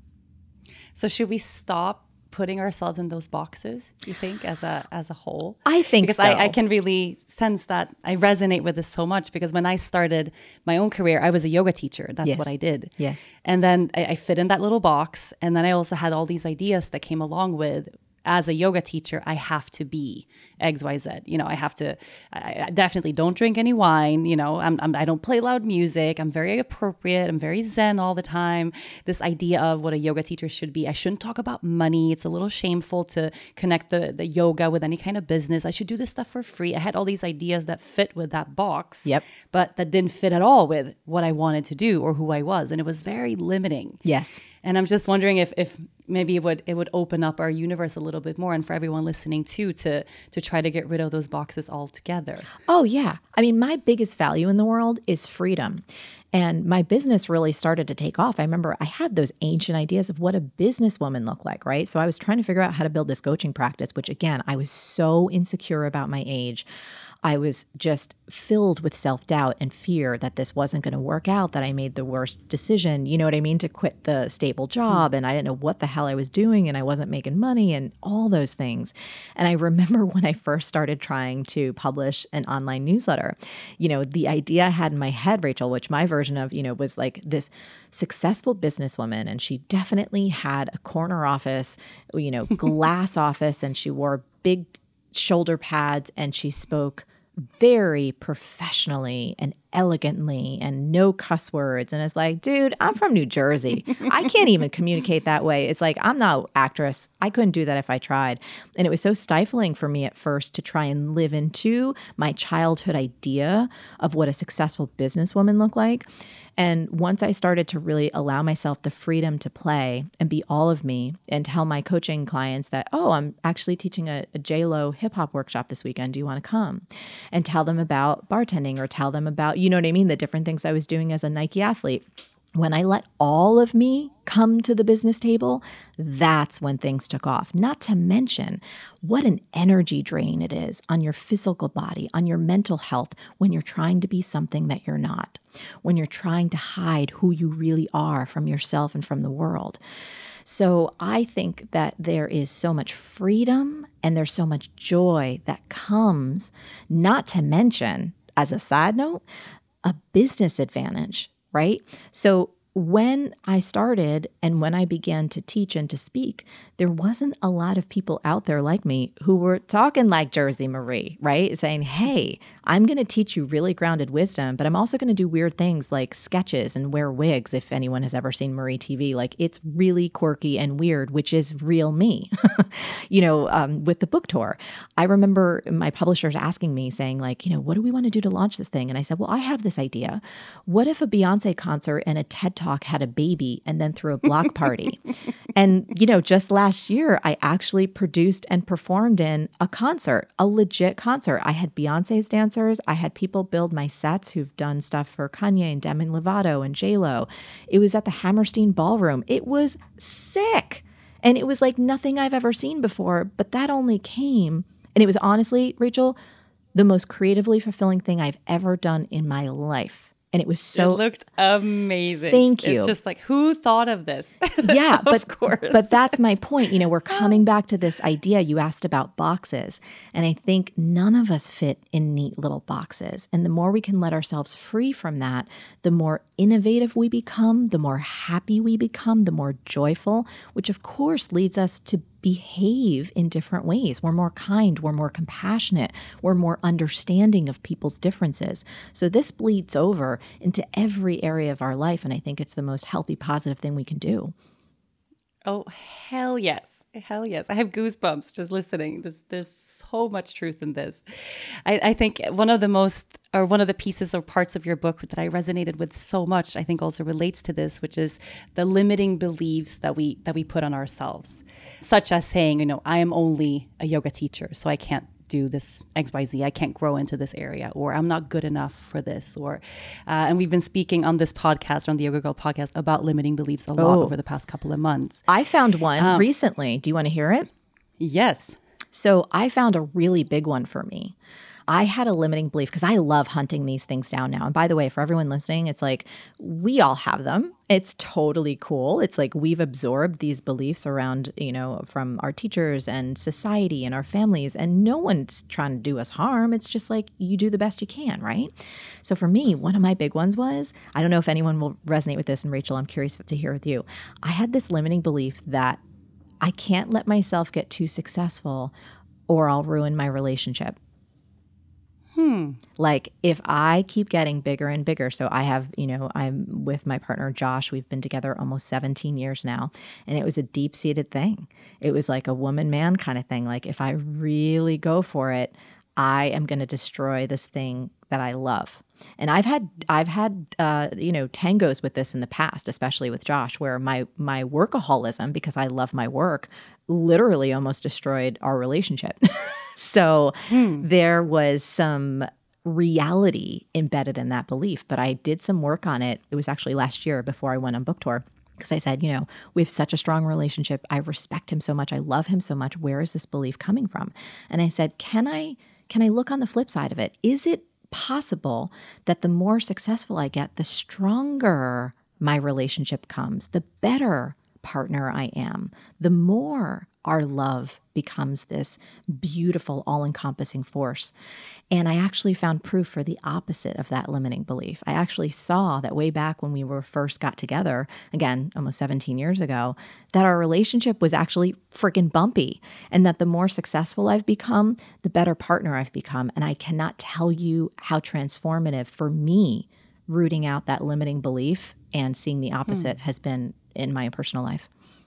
So should we stop putting ourselves in those boxes, you think, as a as a whole? I think because so. I, I can really sense that I resonate with this so much because when I started my own career, I was a yoga teacher. That's yes. what I did. Yes. And then I, I fit in that little box. And then I also had all these ideas that came along with, as a yoga teacher, I have to be X, Y, Z. You know, I have to, I, I definitely don't drink any wine. You know, I'm, I'm, I don't play loud music. I'm very appropriate. I'm very zen all the time. This idea of what a yoga teacher should be. I shouldn't talk about money. It's a little shameful to connect the, the yoga with any kind of business. I should do this stuff for free. I had all these ideas that fit with that box, yep. but that didn't fit at all with what I wanted to do or who I was. And it was very limiting. Yes. And I'm just wondering if, if maybe it would it would open up our universe a little bit more, and for everyone listening too, to to try to get rid of those boxes altogether. Oh yeah, I mean, my biggest value in the world is freedom, and my business really started to take off. I remember I had those ancient ideas of what a businesswoman looked like, right? So I was trying to figure out how to build this coaching practice, which again, I was so insecure about my age. I was just filled with self-doubt and fear that this wasn't going to work out, that I made the worst decision, you know what I mean, to quit the stable job. And I didn't know what the hell I was doing and I wasn't making money and all those things. And I remember when I first started trying to publish an online newsletter, you know, the idea I had in my head, Rachel, which my version of, you know, was like this successful businesswoman. And she definitely had a corner office, you know, glass office, and she wore big shoulder pads and she spoke very professionally and elegantly and no cuss words. And it's like, dude, I'm from New Jersey. I can't even communicate that way. It's like, I'm not an actress. I couldn't do that if I tried. And it was so stifling for me at first to try and live into my childhood idea of what a successful businesswoman looked like. And once I started to really allow myself the freedom to play and be all of me and tell my coaching clients that, oh, I'm actually teaching a, a J-Lo hip hop workshop this weekend. Do you want to come? And tell them about bartending or tell them about, you know what I mean? The different things I was doing as a Nike athlete. When I let all of me come to the business table, that's when things took off. Not to mention what an energy drain it is on your physical body, on your mental health when you're trying to be something that you're not, when you're trying to hide who you really are from yourself and from the world. So I think that there is so much freedom and there's so much joy that comes, not to mention, as a side note, a business advantage. Right? So when I started and when I began to teach and to speak, there wasn't a lot of people out there like me who were talking like Jersey Marie, right? Saying, hey, I'm going to teach you really grounded wisdom, but I'm also going to do weird things like sketches and wear wigs. If anyone has ever seen Marie T V, like it's really quirky and weird, which is real me, you know, um, with the book tour. I remember my publishers asking me saying like, you know, what do we want to do to launch this thing? And I said, well, I have this idea. What if a Beyonce concert and a TED Talk had a baby and then threw a block party? And, you know, just last year, I actually produced and performed in a concert, a legit concert. I had Beyonce's dancers. I had people build my sets who've done stuff for Kanye and Demi Lovato and J-Lo. It was at the Hammerstein Ballroom. It was sick. And it was like nothing I've ever seen before. But that only came, and it was honestly, Rachel, the most creatively fulfilling thing I've ever done in my life. And it was so... It looked amazing. Thank you. It's just like, who thought of this? Yeah, but, of course. But that's my point. You know, we're coming back to this idea. You asked about boxes. And I think none of us fit in neat little boxes. And the more we can let ourselves free from that, the more innovative we become, the more happy we become, the more joyful, which of course leads us to behave in different ways. We're more kind, we're more compassionate, we're more understanding of people's differences. So this bleeds over into every area of our life, and I think it's the most healthy, positive thing we can do. Oh, hell yes. Hell yes. I have goosebumps just listening. There's, there's so much truth in this. I, I think one of the most, or one of the pieces or parts of your book that I resonated with so much, I think also relates to this, which is the limiting beliefs that we that we put on ourselves, such as saying, you know, I am only a yoga teacher, so I can't do this X Y Z. I can't grow into this area, or I'm not good enough for this. Or, uh, and we've been speaking on this podcast, on the Yoga Girl podcast, about limiting beliefs a lot oh. over the past couple of months. I found one um, recently. Do you want to hear it? Yes. So I found a really big one for me. I had a limiting belief because I love hunting these things down now. And by the way, for everyone listening, it's like we all have them. It's totally cool. It's like we've absorbed these beliefs around, you know, from our teachers and society and our families, and no one's trying to do us harm. It's just like you do the best you can, right? So for me, one of my big ones was, I don't know if anyone will resonate with this, and Rachel, I'm curious to hear with you. I had this limiting belief that I can't let myself get too successful or I'll ruin my relationship. Hmm. Like if I keep getting bigger and bigger, so I have, you know, I'm with my partner, Josh, we've been together almost seventeen years now. And it was a deep seated thing. It was like a woman man kind of thing. Like if I really go for it, I am going to destroy this thing that I love. And I've had, I've had, uh, you know, tangos with this in the past, especially with Josh, where my, my workaholism, because I love my work, literally almost destroyed our relationship. So hmm. there was some reality embedded in that belief, but I did some work on it. It was actually last year before I went on book tour, because I said, you know, we have such a strong relationship. I respect him so much. I love him so much. Where is this belief coming from? And I said, can I, can I look on the flip side of it? Is it possible that the more successful I get, the stronger my relationship comes, the better partner I am, the more our love becomes this beautiful, all-encompassing force. And I actually found proof for the opposite of that limiting belief. I actually saw that way back when we were first got together, again, almost seventeen years ago, that our relationship was actually freaking bumpy, and that the more successful I've become, the better partner I've become. And I cannot tell you how transformative for me rooting out that limiting belief and seeing the opposite hmm. has been in my personal life.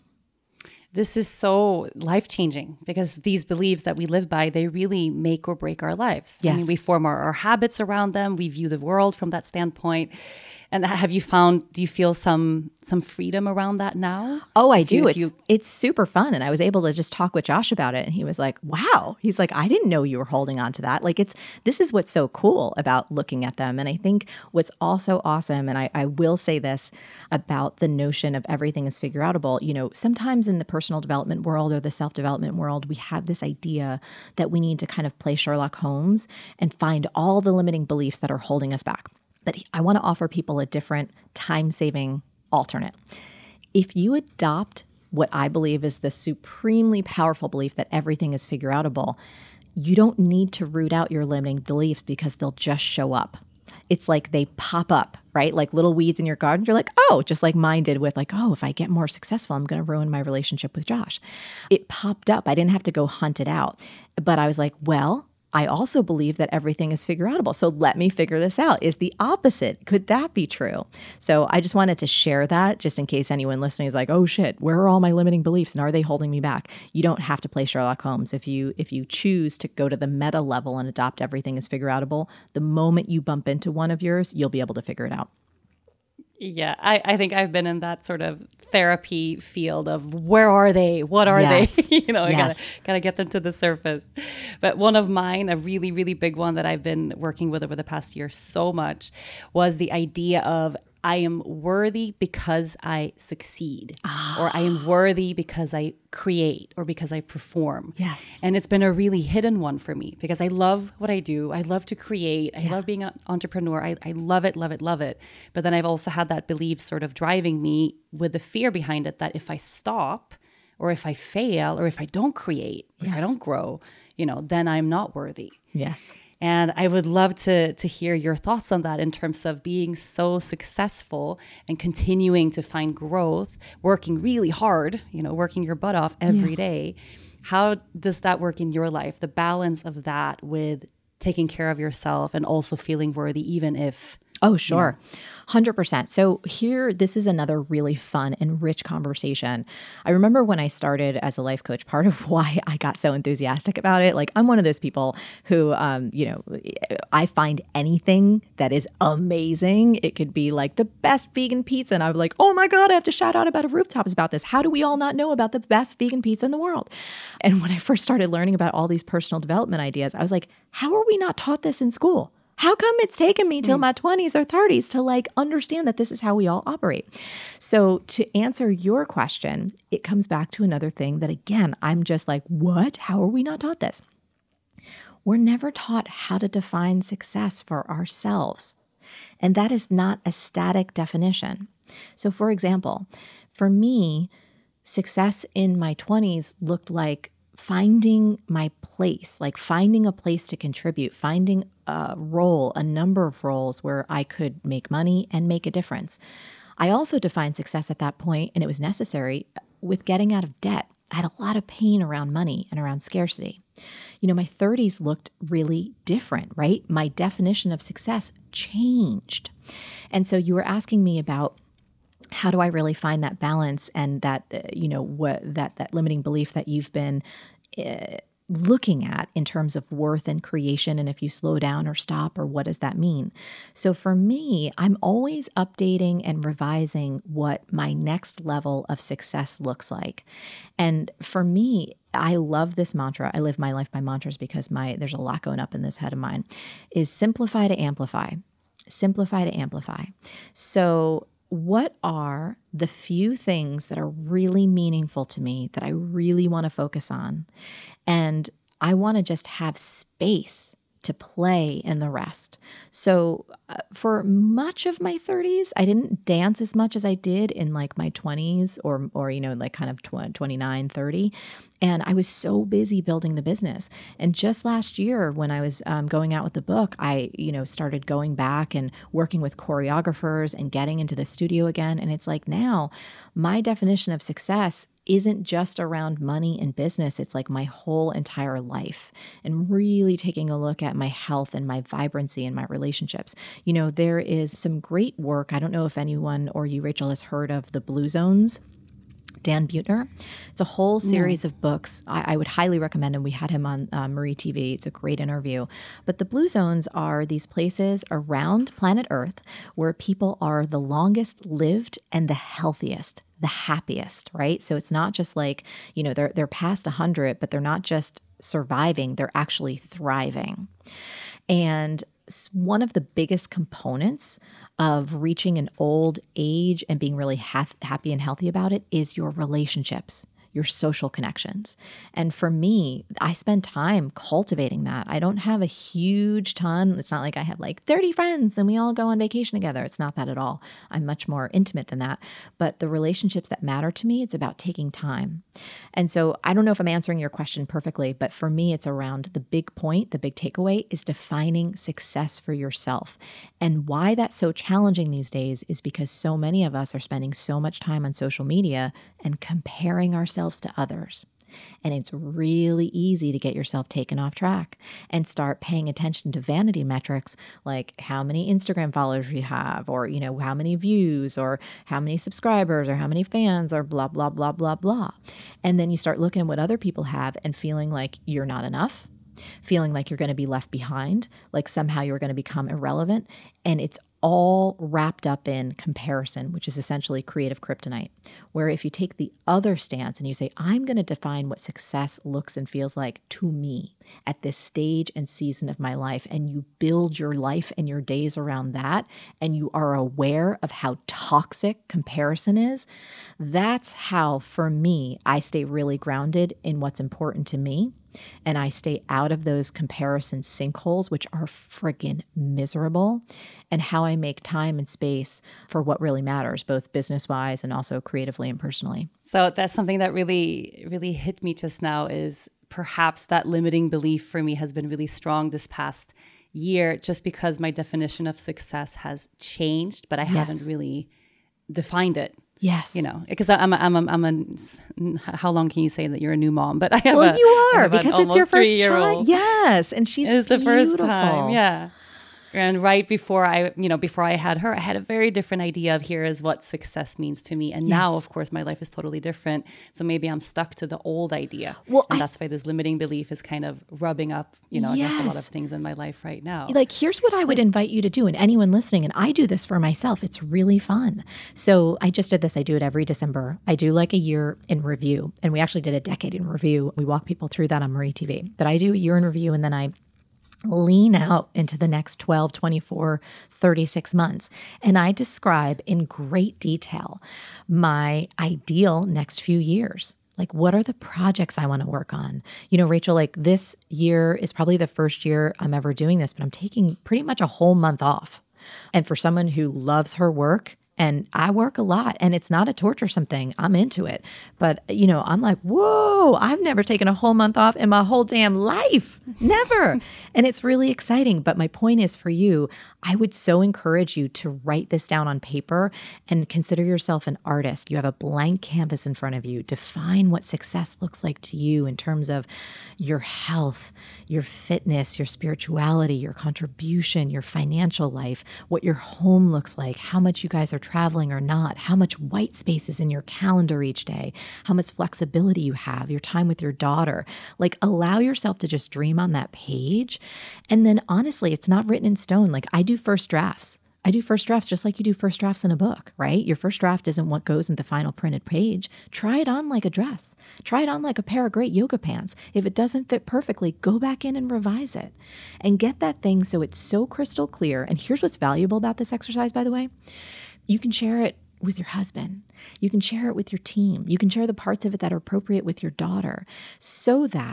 This is so life-changing because these beliefs that we live by, they really make or break our lives. Yes. I mean, we form our, our habits around them. We view the world from that standpoint. And have you found, do you feel some some freedom around that now? Oh, I if do. You, it's you... it's super fun. And I was able to just talk with Josh about it. And he was like, wow. He's like, I didn't know you were holding on to that. Like it's, this is what's so cool about looking at them. And I think what's also awesome, and I, I will say this about the notion of everything is figure outable. You know, sometimes in the personal development world or the self-development world, we have this idea that we need to kind of play Sherlock Holmes and find all the limiting beliefs that are holding us back. But I want to offer people a different time-saving alternate. If you adopt what I believe is the supremely powerful belief that everything is figure outable, you don't need to root out your limiting beliefs because they'll just show up. It's like they pop up, right? Like little weeds in your garden. You're like, oh, just like mine did with like, oh, if I get more successful, I'm going to ruin my relationship with Josh. It popped up. I didn't have to go hunt it out. But I was like, well, I also believe that everything is figure outable. So let me figure this out. Is the opposite. Could that be true? So I just wanted to share that just in case anyone listening is like, oh shit, where are all my limiting beliefs and are they holding me back? You don't have to play Sherlock Holmes. If you if you choose to go to the meta level and adopt everything as figure outable, the moment you bump into one of yours, you'll be able to figure it out. Yeah, I, I think I've been in that sort of therapy field of where are they? What are yes. they? you know, I yes. gotta gotta get them to the surface. But one of mine, a really, really big one that I've been working with over the past year so much was the idea of I am worthy because I succeed, oh. or I am worthy because I create or because I perform. Yes. And it's been a really hidden one for me because I love what I do. I love to create. I yeah. love being an entrepreneur. I, I love it, love it, love it. But then I've also had that belief sort of driving me with the fear behind it that if I stop or if I fail or if I don't create, yes. if I don't grow, you know, then I'm not worthy. Yes. And I would love to to hear your thoughts on that in terms of being so successful and continuing to find growth, working really hard, you know, working your butt off every yeah. day. How does that work in your life? The balance of that with taking care of yourself and also feeling worthy, even if... Oh, sure. You know. one hundred percent. So here, this is another really fun and rich conversation. I remember when I started as a life coach, part of why I got so enthusiastic about it, like I'm one of those people who, um, you know, I find anything that is amazing. It could be like the best vegan pizza. And I'm like, oh my God, I have to shout out about a rooftops about this. How do we all not know about the best vegan pizza in the world? And when I first started learning about all these personal development ideas, I was like, how are we not taught this in school? How come it's taken me till my twenties or thirties to like understand that this is how we all operate? So to answer your question, it comes back to another thing that, again, I'm just like, what? How are we not taught this? We're never taught how to define success for ourselves. And that is not a static definition. So for example, for me, success in my twenties looked like finding my place, like finding a place to contribute, finding a role, a number of roles where I could make money and make a difference. I also defined success at that point, and it was necessary, with getting out of debt. I had a lot of pain around money and around scarcity. You know, my thirties looked really different, right? My definition of success changed. And so you were asking me about how do I really find that balance and that, uh, you know, what that that limiting belief that you've been uh, looking at in terms of worth and creation, and if you slow down or stop, or what does that mean? So for me, I'm always updating and revising what my next level of success looks like. And for me, I love this mantra. I live my life by mantras because my there's a lot going up in this head of mine, is simplify to amplify. Simplify to amplify. So what are the few things that are really meaningful to me that I really want to focus on? And I want to just have space to play in the rest. So uh, for much of my thirties, I didn't dance as much as I did in like my twenties or, or you know, like kind of twenty-nine, thirty. And I was so busy building the business. And just last year when I was um, going out with the book, I, you know, started going back and working with choreographers and getting into the studio again. And it's like now my definition of success isn't just around money and business. It's like my whole entire life and really taking a look at my health and my vibrancy and my relationships. You know, there is some great work. I don't know if anyone or you, Rachel, has heard of the Blue Zones. Dan Buettner. It's a whole series yeah. of books. I, I would highly recommend him. We had him on uh, Marie T V. It's a great interview. But the Blue Zones are these places around planet Earth where people are the longest lived and the healthiest, the happiest, right? So it's not just like, you know, they're they're past one hundred, but they're not just surviving, they're actually thriving. And one of the biggest components of reaching an old age and being really ha- happy and healthy about it is your relationships, your social connections. And for me, I spend time cultivating that. I don't have a huge ton. It's not like I have like thirty friends and we all go on vacation together. It's not that at all. I'm much more intimate than that. But the relationships that matter to me, it's about taking time. And so I don't know if I'm answering your question perfectly, but for me, it's around the big point, the big takeaway is defining success for yourself. And why that's so challenging these days is because so many of us are spending so much time on social media and comparing ourselves to others. And it's really easy to get yourself taken off track and start paying attention to vanity metrics like how many Instagram followers you have, or, you know, how many views, or how many subscribers, or how many fans, or blah, blah, blah, blah, blah. And then you start looking at what other people have and feeling like you're not enough, feeling like you're going to be left behind, like somehow you're going to become irrelevant. And it's all wrapped up in comparison, which is essentially creative kryptonite, where if you take the other stance and you say, I'm going to define what success looks and feels like to me at this stage and season of my life, and you build your life and your days around that, and you are aware of how toxic comparison is, that's how, for me, I stay really grounded in what's important to me. And I stay out of those comparison sinkholes, which are friggin' miserable, and how I make time and space for what really matters, both business-wise and also creatively and personally. So that's something that really, really hit me just now is perhaps that limiting belief for me has been really strong this past year, just because my definition of success has changed, but I yes. haven't really defined it. Yes. You know, because I'm a, I'm a, I'm a, how long can you say that you're a new mom? But I have well, a, you are, because it's your first child. Yes. And she's It was beautiful. the first time. Yeah. And right before I, you know, before I had her, I had a very different idea of here is what success means to me. And yes. now, of course, my life is totally different. So maybe I'm stuck to the old idea. Well, and I, that's why this limiting belief is kind of rubbing up, you know, yes. against a lot of things in my life right now. Like, here's what I would like, invite you to do, and anyone listening, and I do this for myself. It's really fun. So I just did this. I do it every December. I do like a year in review. And we actually did a decade in review. We walk people through that on Marie T V. But I do a year in review, and then I lean out into the next twelve, twenty-four, thirty-six months. And I describe in great detail my ideal next few years. Like, what are the projects I want to work on? You know, Rachel, like this year is probably the first year I'm ever doing this, but I'm taking pretty much a whole month off. And for someone who loves her work, and I work a lot, and it's not a torturesome thing. I'm into it. But, you know, I'm like, whoa, I've never taken a whole month off in my whole damn life. Never. And it's really exciting. But my point is for you, I would so encourage you to write this down on paper and consider yourself an artist. You have a blank canvas in front of you. Define what success looks like to you in terms of your health, your fitness, your spirituality, your contribution, your financial life, what your home looks like, how much you guys are traveling or not, how much white space is in your calendar each day, how much flexibility you have, your time with your daughter. Like, allow yourself to just dream on that page. And then honestly, it's not written in stone. Like, I do first drafts. I do first drafts just like you do first drafts in a book, right? Your first draft isn't what goes in the final printed page. Try it on like a dress. Try it on like a pair of great yoga pants. If it doesn't fit perfectly, go back in and revise it and get that thing so it's so crystal clear. And here's what's valuable about this exercise, by the way. You can share it with your husband. You can share it with your team. You can share the parts of it that are appropriate with your daughter so that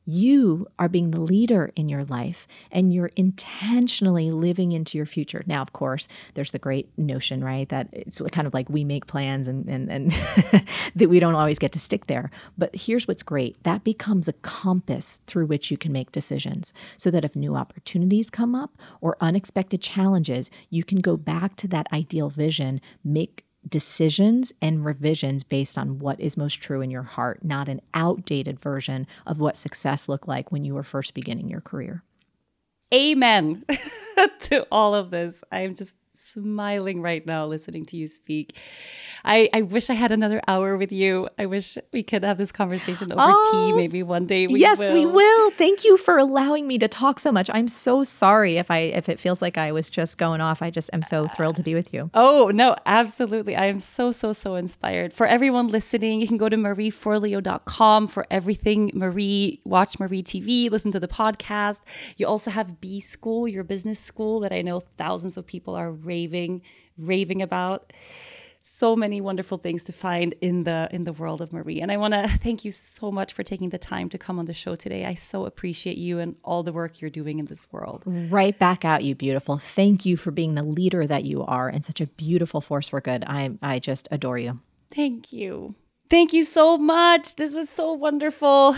You are being the leader in your life, and you're intentionally living into your future. Now, of course, there's the great notion, right, that it's kind of like we make plans and, and, and that we don't always get to stick there. But here's what's great. That becomes a compass through which you can make decisions so that if new opportunities come up or unexpected challenges, you can go back to that ideal vision, make decisions and revisions based on what is most true in your heart, not an outdated version of what success looked like when you were first beginning your career. Amen to all of this. I'm just smiling right now listening to you speak. I, I wish I had another hour with you. I wish we could have this conversation over oh, tea maybe one day. We yes, will. we will. Thank you for allowing me to talk so much. I'm so sorry if I if it feels like I was just going off. I just am so thrilled to be with you. Oh, no, absolutely. I am so, so, so inspired. For everyone listening, you can go to marie forleo dot com for everything Marie. Watch Marie T V, listen to the podcast. You also have B School, your business school that I know thousands of people are raving, raving about. So many wonderful things to find in the in the world of Marie. And I want to thank you so much for taking the time to come on the show today. I so appreciate you and all the work you're doing in this world. Right back at you, beautiful. Thank you for being the leader that you are and such a beautiful force for good. I I just adore you. Thank you. Thank you so much. This was so wonderful.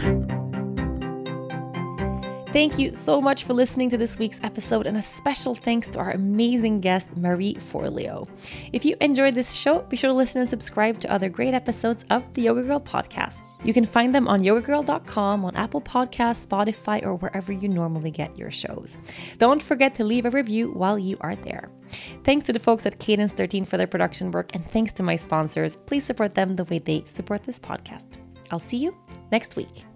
Thank you so much for listening to this week's episode, and a special thanks to our amazing guest, Marie Forleo. If you enjoyed this show, be sure to listen and subscribe to other great episodes of the Yoga Girl podcast. You can find them on yoga girl dot com, on Apple Podcasts, Spotify, or wherever you normally get your shows. Don't forget to leave a review while you are there. Thanks to the folks at Cadence thirteen for their production work, and thanks to my sponsors. Please support them the way they support this podcast. I'll see you next week.